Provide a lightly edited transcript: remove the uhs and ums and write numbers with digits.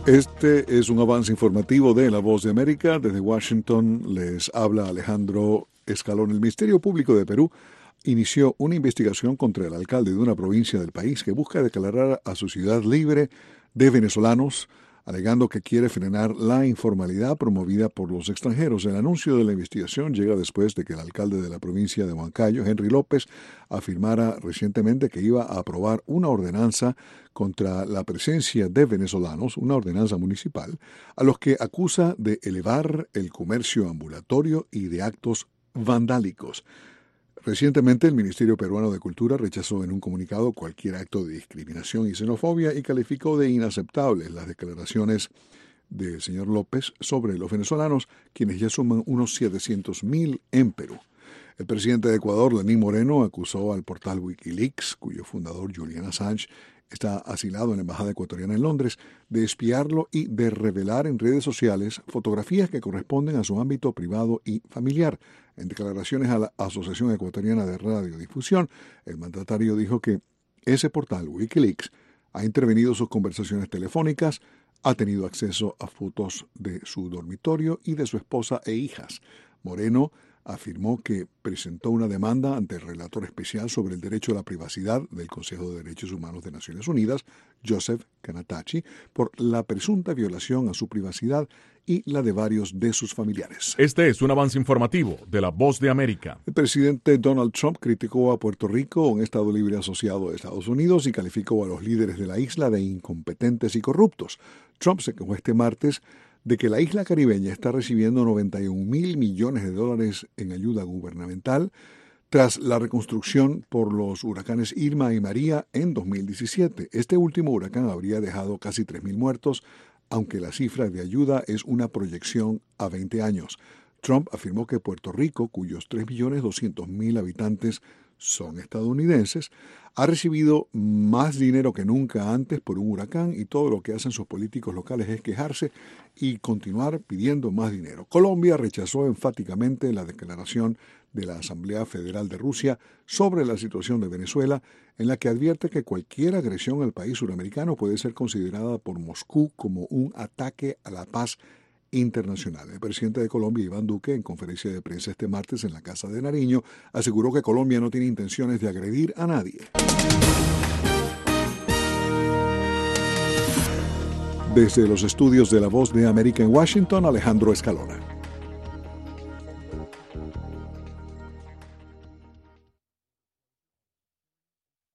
Este es un avance informativo de La Voz de América. Desde Washington les habla Alejandro Escalón. El Ministerio Público de Perú inició una investigación contra el alcalde de una provincia del país que busca declarar a su ciudad libre de venezolanos, alegando que quiere frenar la informalidad promovida por los extranjeros. El anuncio de la investigación llega después de que el alcalde de la provincia de Huancayo, Henry López, afirmara recientemente que iba a aprobar una ordenanza contra la presencia de venezolanos, una ordenanza municipal, a los que acusa de elevar el comercio ambulatorio y de actos vandálicos. Recientemente, el Ministerio Peruano de Cultura rechazó en un comunicado cualquier acto de discriminación y xenofobia y calificó de inaceptables las declaraciones del señor López sobre los venezolanos, quienes ya suman unos 700.000 en Perú. El presidente de Ecuador, Lenín Moreno, acusó al portal Wikileaks, cuyo fundador, Julian Assange, está asilado en la embajada ecuatoriana en Londres, de espiarlo y de revelar en redes sociales fotografías que corresponden a su ámbito privado y familiar. En declaraciones a la Asociación Ecuatoriana de Radiodifusión, el mandatario dijo que ese portal, Wikileaks, ha intervenido sus conversaciones telefónicas, ha tenido acceso a fotos de su dormitorio y de su esposa e hijas. Moreno afirmó que presentó una demanda ante el relator especial sobre el derecho a la privacidad del Consejo de Derechos Humanos de Naciones Unidas, Joseph Kanatachi, por la presunta violación a su privacidad y la de varios de sus familiares. Este es un avance informativo de La Voz de América. El presidente Donald Trump criticó a Puerto Rico, un estado libre asociado de Estados Unidos, y calificó a los líderes de la isla de incompetentes y corruptos. Trump se quejó este martes de que la isla caribeña está recibiendo $91.000 millones en ayuda gubernamental tras la reconstrucción por los huracanes Irma y María en 2017. Este último huracán habría dejado casi 3.000 muertos, aunque la cifra de ayuda es una proyección a 20 años. Trump afirmó que Puerto Rico, cuyos 3.200.000 habitantes son estadounidenses, ha recibido más dinero que nunca antes por un huracán y todo lo que hacen sus políticos locales es quejarse y continuar pidiendo más dinero. Colombia rechazó enfáticamente la declaración de la Asamblea Federal de Rusia sobre la situación de Venezuela, en la que advierte que cualquier agresión al país suramericano puede ser considerada por Moscú como un ataque a la paz internacional. El presidente de Colombia, Iván Duque, en conferencia de prensa este martes en la Casa de Nariño, aseguró que Colombia no tiene intenciones de agredir a nadie. Desde los estudios de La Voz de América en Washington, Alejandro Escalona.